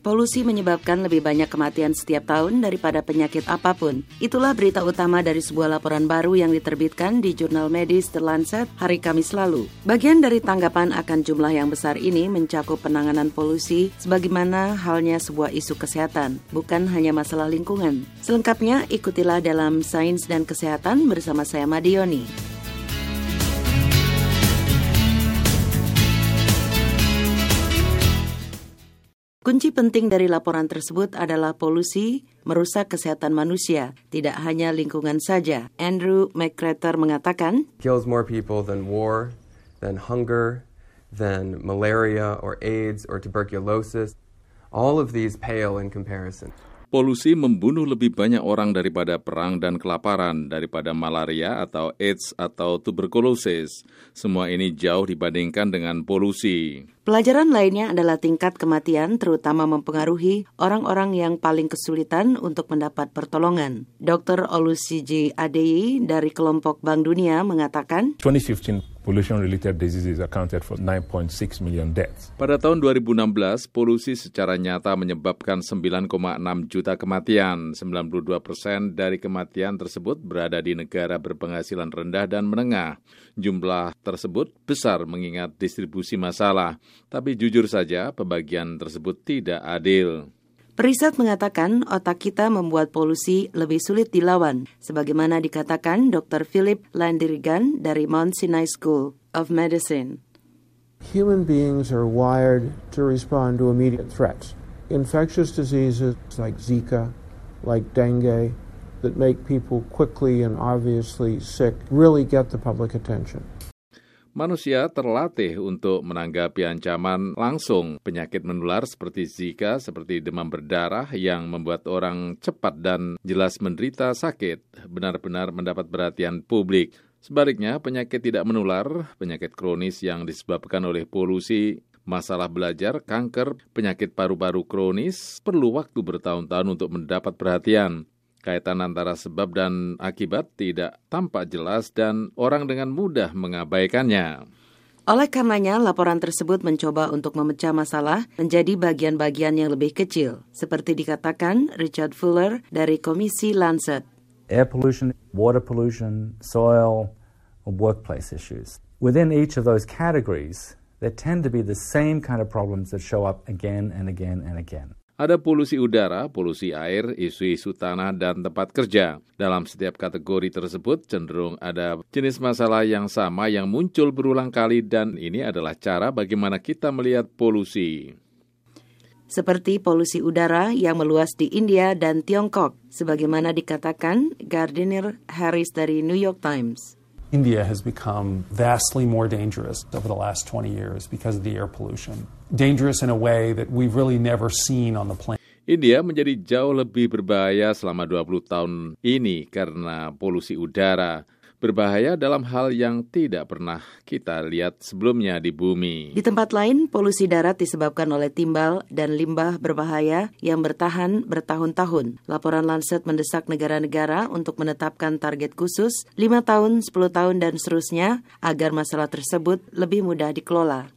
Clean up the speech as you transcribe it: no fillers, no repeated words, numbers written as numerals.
Polusi menyebabkan lebih banyak kematian setiap tahun daripada penyakit apapun. Itulah berita utama dari sebuah laporan baru yang diterbitkan di jurnal medis The Lancet hari Kamis lalu. Bagian dari tanggapan akan jumlah yang besar ini mencakup penanganan polusi sebagaimana halnya sebuah isu kesehatan, bukan hanya masalah lingkungan. Selengkapnya ikutilah dalam Sains dan Kesehatan bersama saya Madioni. Kunci penting dari laporan tersebut adalah polusi merusak kesehatan manusia, tidak hanya lingkungan saja. Andrew McCrater mengatakan, kills more people than war, than hunger, than malaria or AIDS or tuberculosis. All of these pale in comparison. Polusi membunuh lebih banyak orang daripada perang dan kelaparan, daripada malaria atau AIDS atau tuberkulosis. Semua ini jauh dibandingkan dengan polusi. Pelajaran lainnya adalah tingkat kematian terutama mempengaruhi orang-orang yang paling kesulitan untuk mendapat pertolongan. Dr. Olusegun Adeyi dari kelompok Bank Dunia mengatakan, 2015 pollution-related diseases accounted for 9.6 million deaths. Pada tahun 2016, polusi secara nyata menyebabkan 9,6 juta kematian. 92% dari kematian tersebut berada di negara berpenghasilan rendah dan menengah. Jumlah tersebut besar mengingat distribusi masalah. Tapi jujur saja, pembagian tersebut tidak adil. Periset mengatakan otak kita membuat polusi lebih sulit dilawan, sebagaimana dikatakan Dr. Philip Landrigan dari Mount Sinai School of Medicine. Human beings are wired to respond to immediate threats. Infectious diseases like Zika, like dengue, that make people quickly and obviously sick, really get the public attention. Manusia terlatih untuk menanggapi ancaman langsung. Penyakit menular seperti Zika, seperti demam berdarah yang membuat orang cepat dan jelas menderita sakit, benar-benar mendapat perhatian publik. Sebaliknya, penyakit tidak menular, penyakit kronis yang disebabkan oleh polusi, masalah belajar, kanker, penyakit paru-paru kronis, perlu waktu bertahun-tahun untuk mendapat perhatian. Kaitan antara sebab dan akibat tidak tampak jelas dan orang dengan mudah mengabaikannya. Oleh karenanya, laporan tersebut mencoba untuk memecah masalah menjadi bagian-bagian yang lebih kecil, seperti dikatakan Richard Fuller dari Komisi Lancet. Air pollution, water pollution, soil, or workplace issues. Within each of those categories, there tend to be the same kind of problems that show up again and again and again. Ada polusi udara, polusi air, isu-isu tanah, dan tempat kerja. Dalam setiap kategori tersebut cenderung ada jenis masalah yang sama yang muncul berulang kali dan ini adalah cara bagaimana kita melihat polusi. Seperti polusi udara yang meluas di India dan Tiongkok, sebagaimana dikatakan Gardiner Harris dari New York Times. India has become vastly more dangerous over the last 20 years because of the air pollution. Dangerous in a way that we've really never seen on the planet. India menjadi jauh lebih berbahaya selama 20 tahun ini karena polusi udara. Berbahaya dalam hal yang tidak pernah kita lihat sebelumnya di bumi. Di tempat lain, polusi darat disebabkan oleh timbal dan limbah berbahaya yang bertahan bertahun-tahun. Laporan Lancet mendesak negara-negara untuk menetapkan target khusus 5 tahun, 10 tahun, dan seterusnya agar masalah tersebut lebih mudah dikelola.